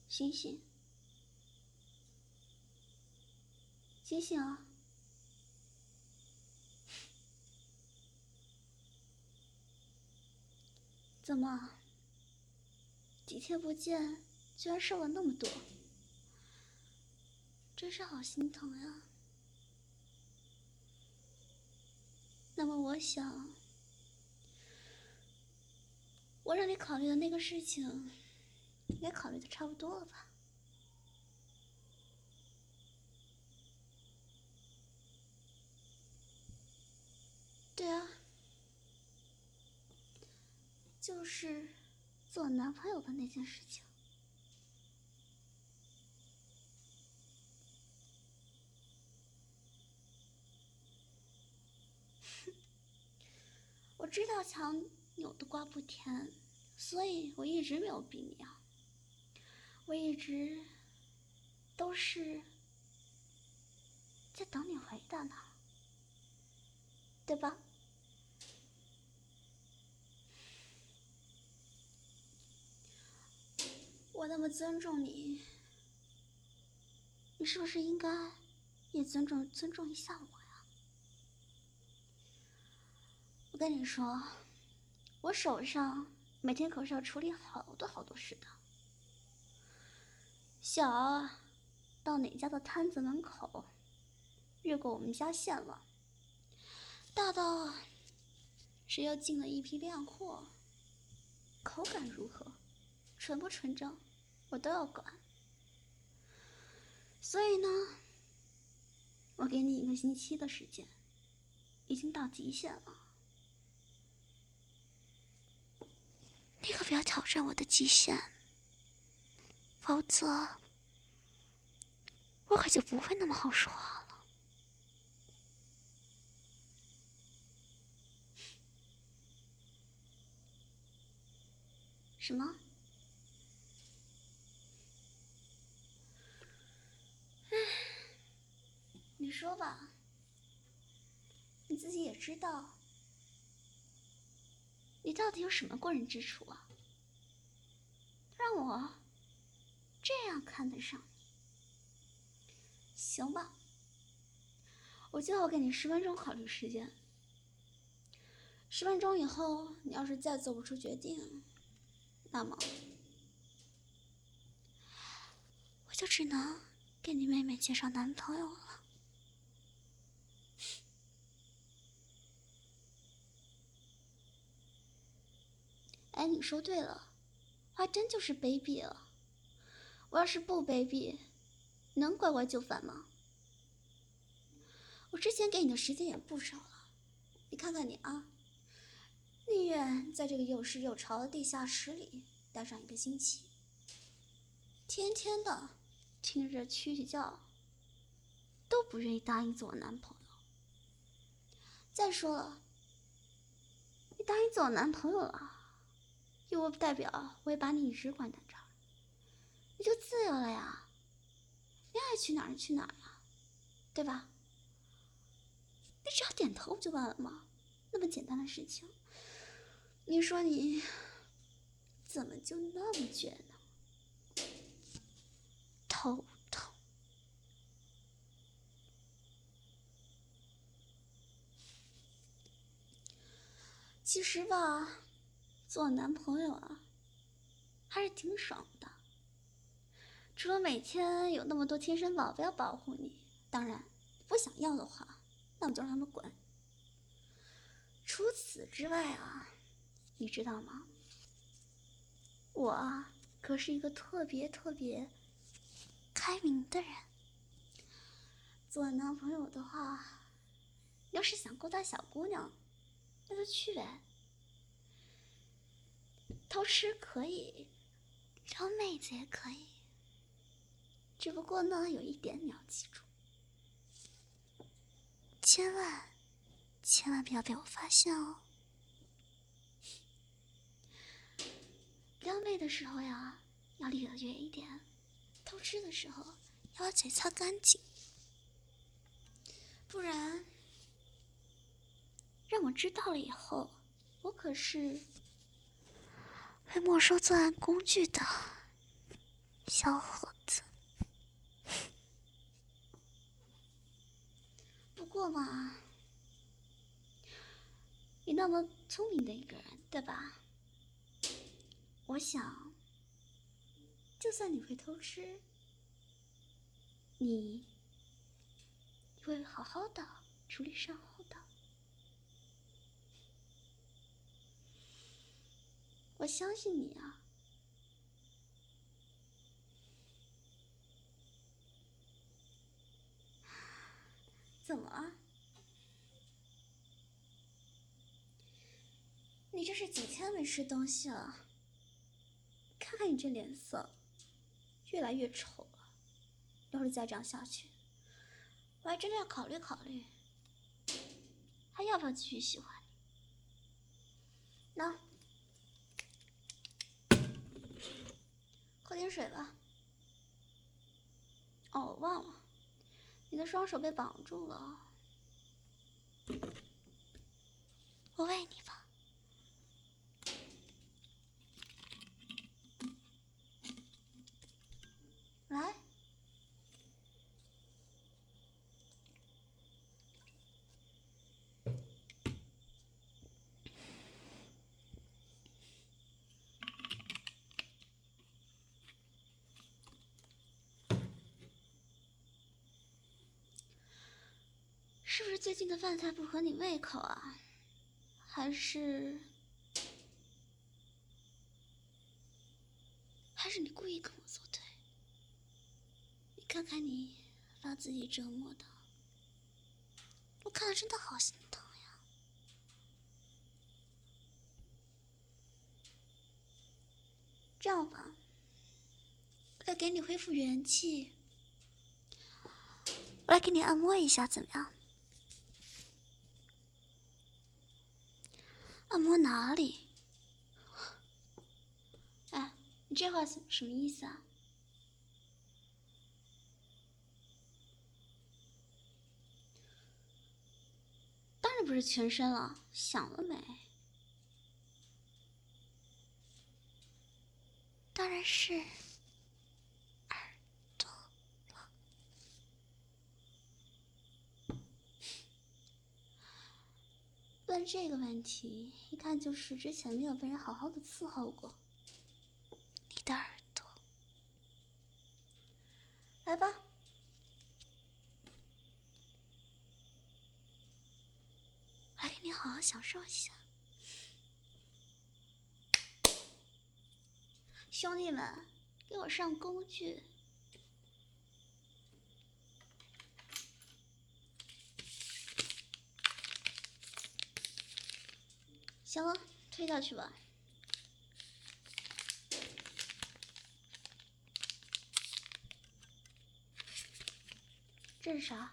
醒醒，醒醒啊！怎么，几天不见，居然瘦了那么多，真是好心疼呀。那么我想，我让你考虑的那个事情，应该考虑的差不多了吧？对啊，就是做男朋友的那件事情。我知道强扭的瓜不甜，所以我一直没有逼你啊。我一直都是在等你回答呢，对吧？我那么尊重你，你是不是应该也尊重一下我呀？我跟你说，我手上每天可是要处理好多事的。小啊，到哪家的摊子门口，越过我们家线了；大到谁又进了一批靓货，口感如何，纯不纯正，我都要管。所以呢，我给你1个星期的时间，已经到极限了。你可不要挑战我的极限，否则我可就不会那么好说话了。什么？你说吧，你自己也知道，你到底有什么过人之处啊？让我这样看得上你？行吧，我最后给你10分钟考虑时间。10分钟以后，你要是再做不出决定，那么我就只能给你妹妹介绍男朋友了。哎，你说对了，还真就是卑鄙了。我要是不卑鄙，能乖乖就范吗？我之前给你的时间也不少了，你看看你啊，宁愿在这个又湿又潮的地下室里待上1个星期，天天的听着蛐蛐叫，都不愿意答应做我男朋友。再说了，你答应做我男朋友了，又不代表我也把你一直关在这儿，你就自由了呀，你爱去哪儿去哪儿呀，对吧？你只要点头不就完了吗？那么简单的事情，你说你怎么就那么倔呢？头疼。其实吧，做男朋友啊，还是挺爽的。除了每天有那么多贴身宝贝要保护你，当然不想要的话，那么就让他们滚。除此之外啊，你知道吗？我啊，可是一个特别开明的人。做男朋友的话，要是想勾搭小姑娘，那就去呗。偷吃可以，撩妹子也可以，只不过呢，有一点你要记住，千万不要被我发现哦。撩妹的时候呀，要离得远一点；偷吃的时候要把嘴擦干净，不然让我知道了以后，我可是会没收作案工具的。 小伙子。 不过嘛，你那么聪明的一个人，对吧？我想，就算你会偷吃，你会好好的处理善后的。我相信你啊。怎么了？你这是几天没吃东西了？看看你这脸色，越来越丑了。要是再这样下去，我还真的要考虑考虑，还要不要继续喜欢你。那，喝点水吧。哦，我忘了，你的双手被绑住了。 我喂你吧。 来。是不是最近的饭菜不合你胃口啊？还是你故意跟我作对？你看看你把自己折磨的，我看了真的好心疼呀。这样吧，为了给你恢复元气，我来给你按摩一下，怎么样？按摩哪里？哎，你这话什么意思啊？当然不是全身了，想了没？ 当然是耳朵了。 问这个问题，一看就是之前没有被人好好的伺候过。 你的耳朵。 来吧。 来给你好好享受一下。 兄弟们，给我上工具。行了，推下去吧。这是啥？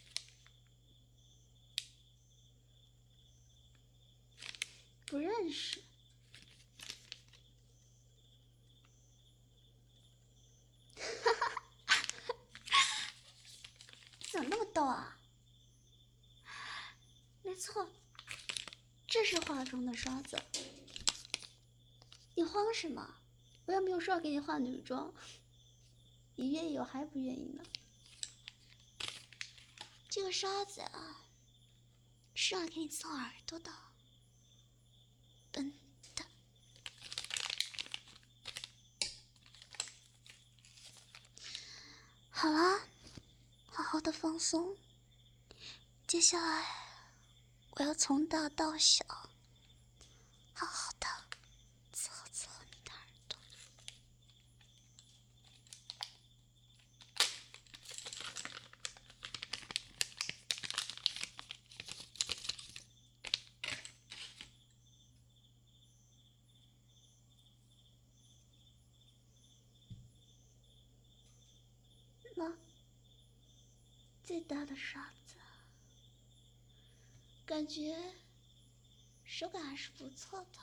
不认识。怎么那么逗啊？没错，这是化妆的刷子。你慌什么？我又没有说要给你化女装，你愿意我还不愿意呢。这个刷子啊，是用来给你搔耳朵的。笨蛋。 好了，好好的放松。接下来，我要从大到小，好好的伺候伺候你的耳朵。 那最大的刷子，感觉手感还是不错的。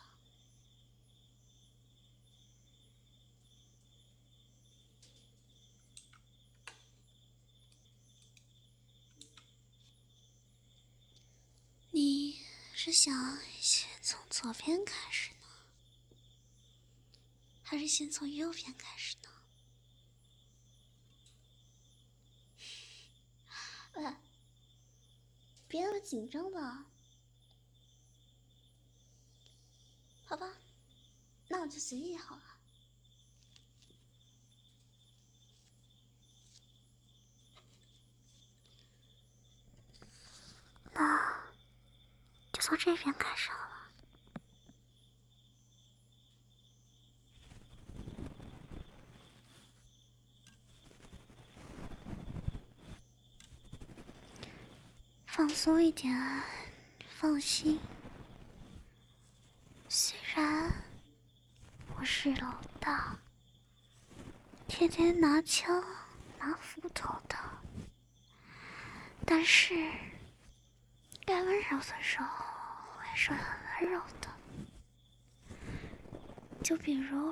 你是想先从左边开始呢，还是先从右边开始呢？ 喂，别那么紧张吧。好吧，那我就随意好了。 那就从这边开始好了。放松一点，放心。虽然我是老大，天天拿枪拿斧头的，但是该温柔的时候我也是很温柔的。就比如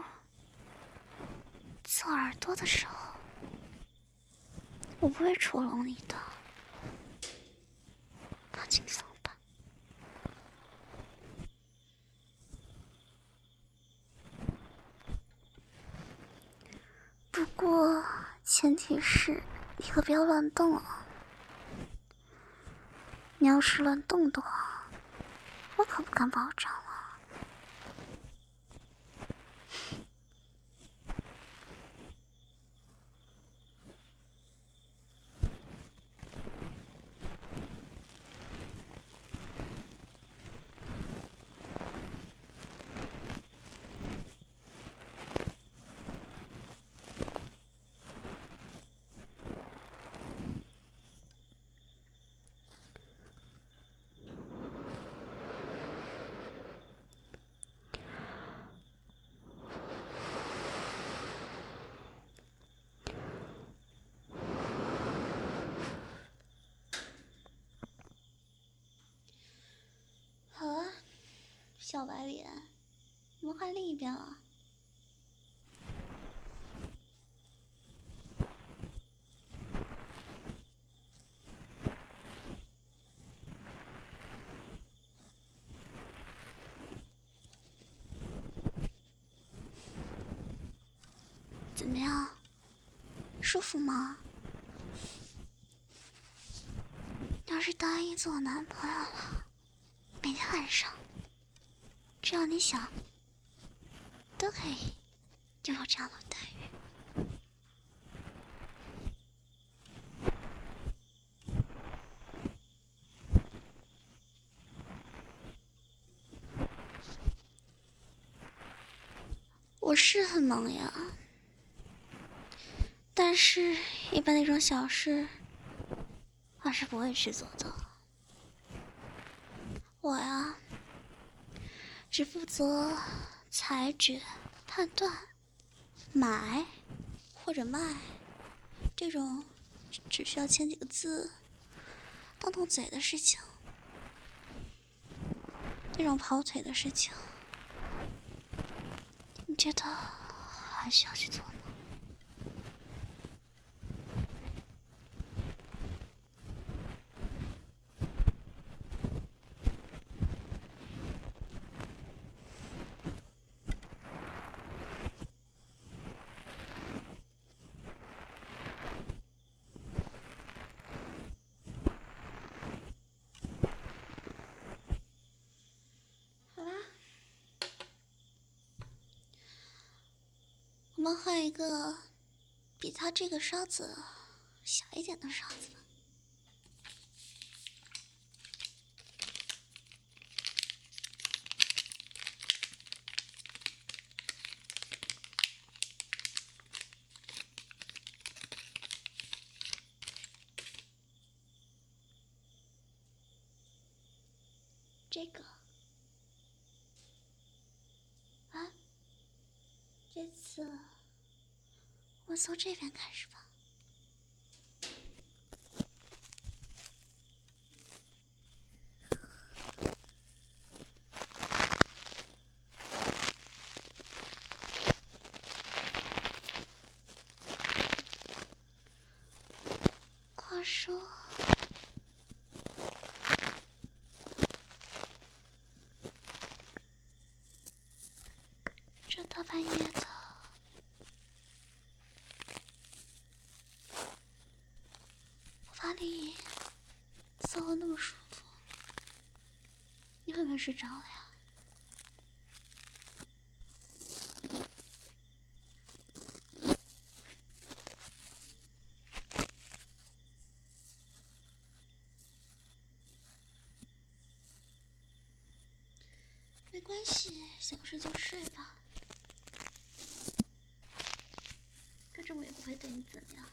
做耳朵的时候，我不会戳聋你的，放轻松吧。不过前提是你可不要乱动啊！你要是乱动的话，我可不敢保障了。 好啊，小白脸，我们换另一边了。 怎么样？舒服吗？要是答应做我男朋友了，每天晚上，只要你想，都可以拥有这样的待遇。 我是很忙呀，但是一般那种小事，我是不会去做的。我呀，只负责裁决、判断、买或者卖这种只需要签几个字、动动嘴的事情，这种跑腿的事情，你觉得还需要去做吗？好啦，我们换一个比它这个沙子小一点的沙子吧。这个啊，这次我从这边开始吧。话说，这大半夜的，我把你快睡着了呀？没关系，想睡就睡吧，反正我也不会对你怎么样。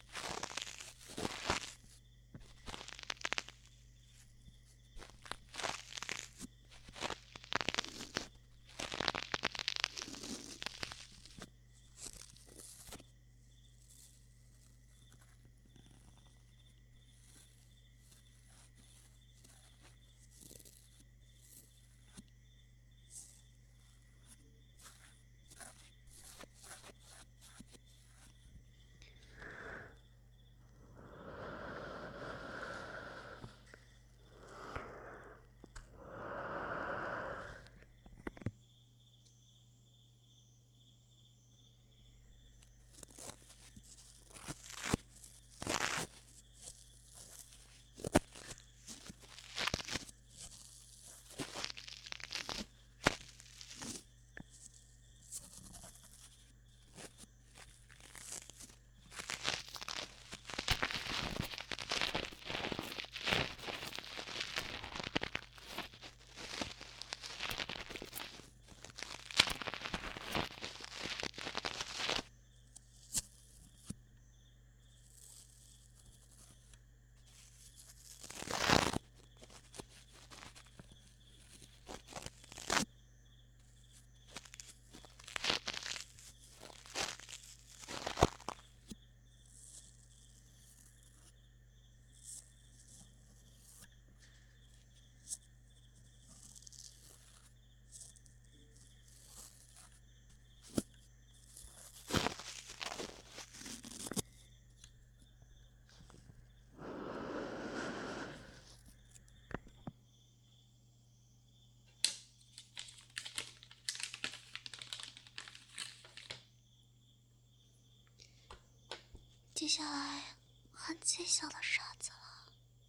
接下来换最小的傻子了。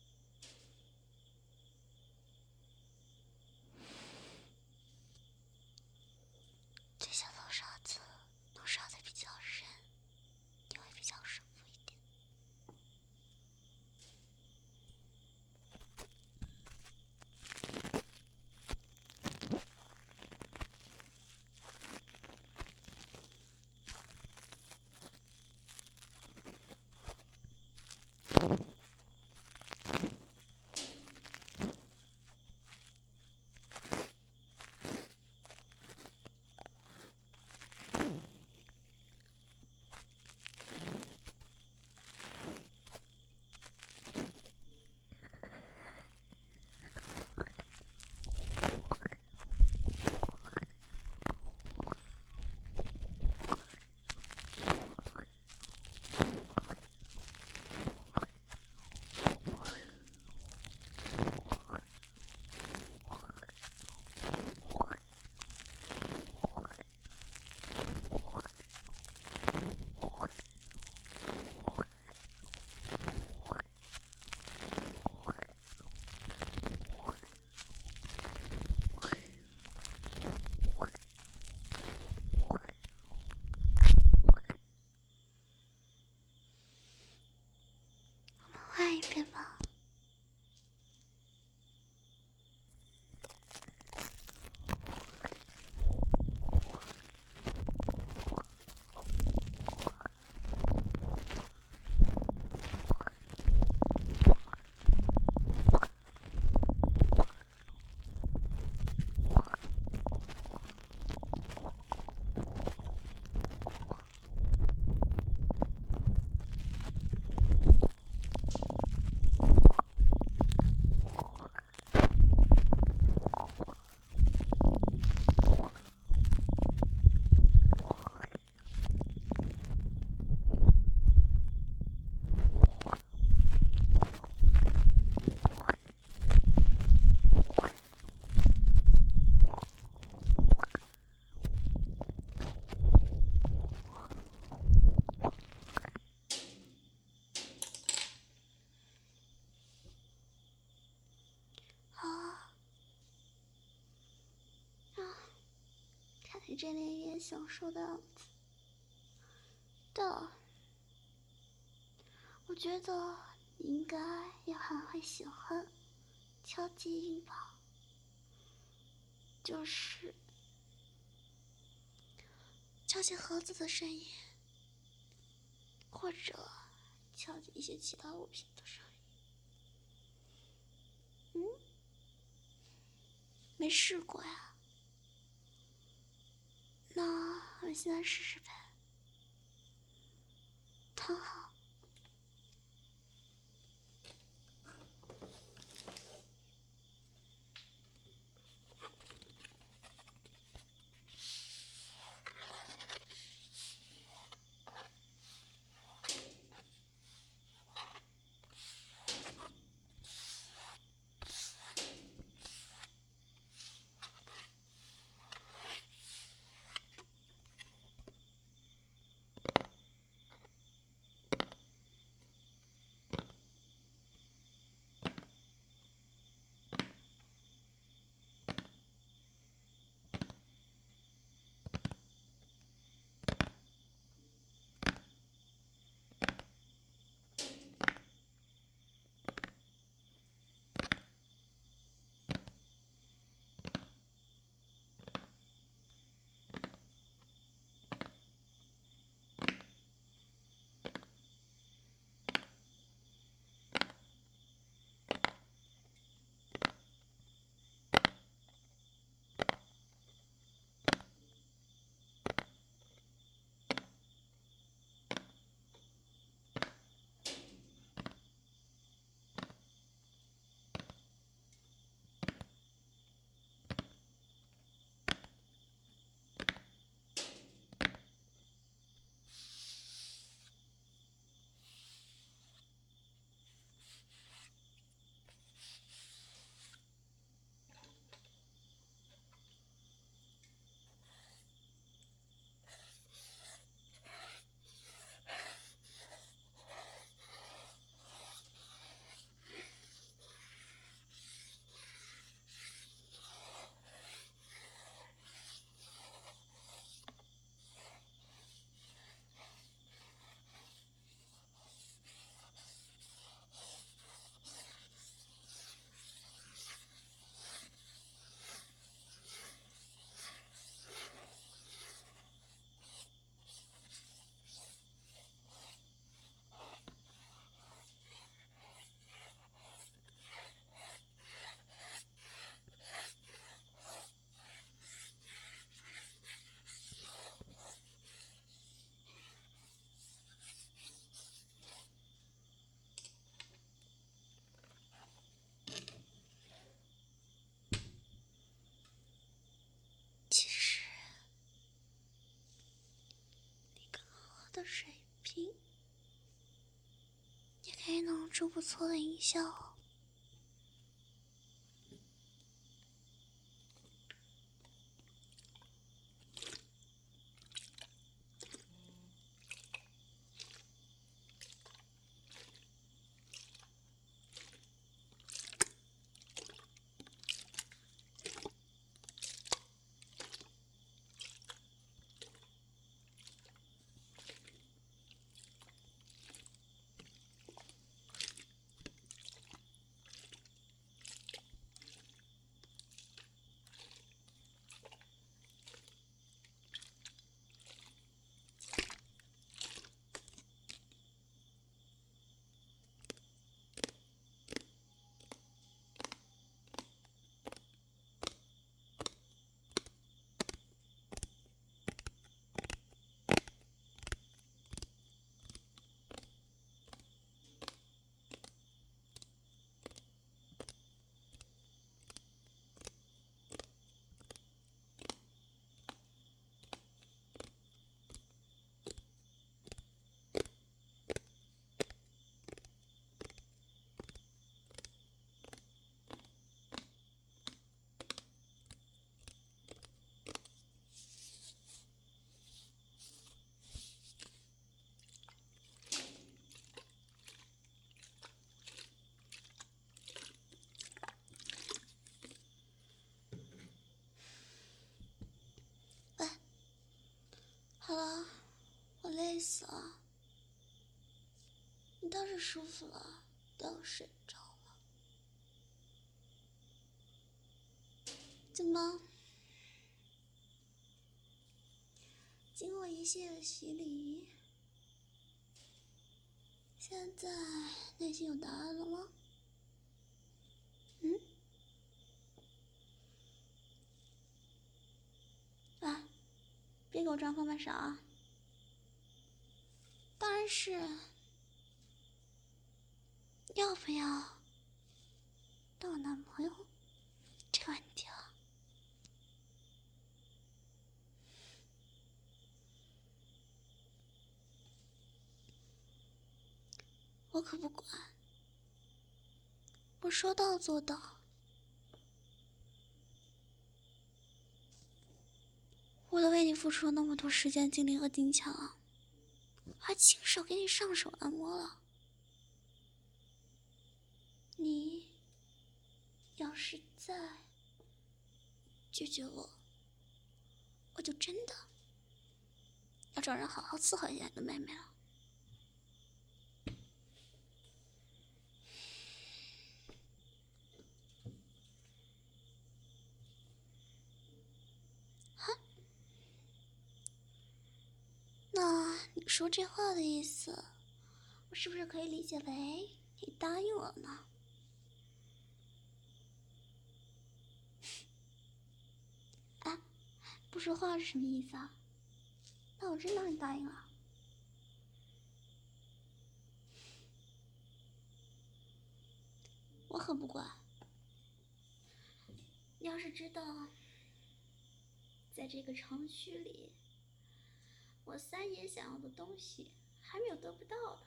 最小的傻子能傻得比较深，你会比较舒服一点。 一阵连连享受的样子。对了，我觉得你应该也很会喜欢敲击音吧，就是敲击盒子的声音， 或者敲击一些其他物品的声音。没试过呀？那我们现在试试呗。躺好。 其实你刚刚喝的水瓶也可以弄出不错的音效哦。 累死了，你倒是舒服了，都要睡着了。怎么？经过一系列的洗礼，现在内心有答案了吗？哎，别给我装方便勺啊！当然是要不要当我男朋友这个问题了。我可不管，我说到做到。我都为你付出了那么多时间、精力和金钱了，还亲手给你上手按摩了。你要是再拒绝我，我就真的要找人好好伺候一下你的妹妹了。那你说这话的意思，我是不是可以理解为你答应了呢？哎，不说话是什么意思啊？那我真当你答应了。我可不管。你要是知道，在这个程序里，我三爷想要的东西还没有得不到的。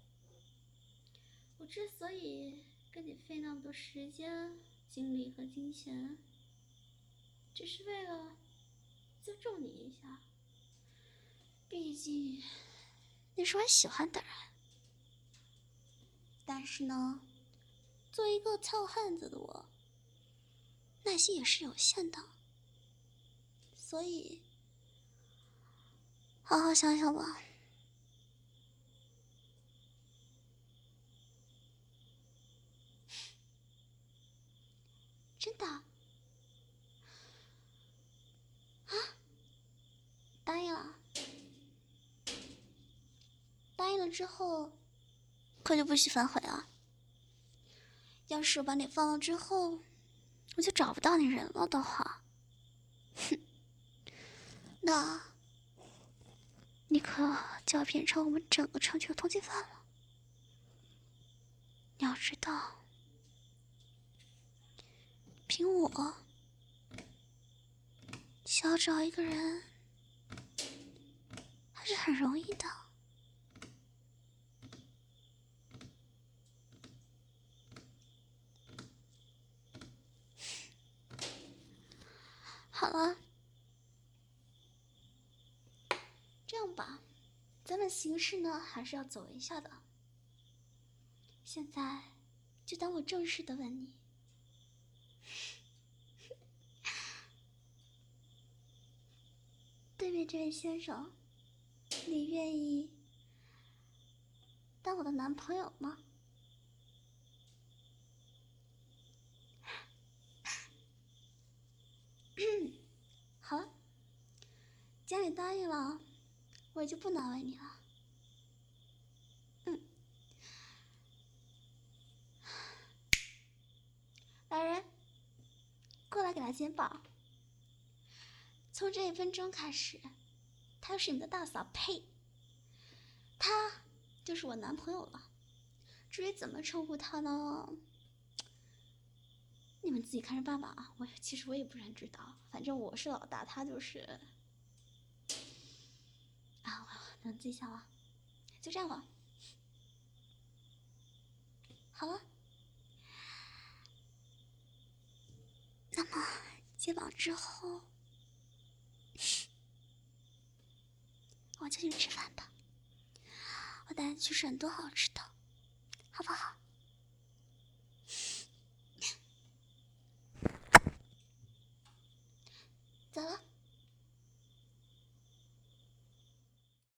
我之所以跟你费那么多时间、精力和金钱，只是为了尊重你一下。毕竟你是我喜欢的人。但是呢，作为一个糙汉子的我，耐心也是有限的。所以，好好想想吧。真的？啊？答应了。答应了之后，可就不许反悔啊！要是我把你放了之后，我就找不到你人了的话，哼，那你可就要变成我们整个城区的通缉犯了。你要知道，凭我想要找一个人还是很容易的。好了，这样吧，咱们形式呢还是要走一下的。现在就当我正式的问你，对面这位先生，你愿意当我的男朋友吗？好了，既然你答应了，我也就不难为你了。来人，过来给他肩膀。从这1分钟开始，他就是你的大嫂，呸！他就是我男朋友了。至于怎么称呼他呢？你们自己看着办吧啊！其实我也不是很知道，反正我是老大，他就是我自己想了，就这样吧。好了，那么接榜之后，我就去吃饭吧。我带你去吃很多好吃的，好不好？走了。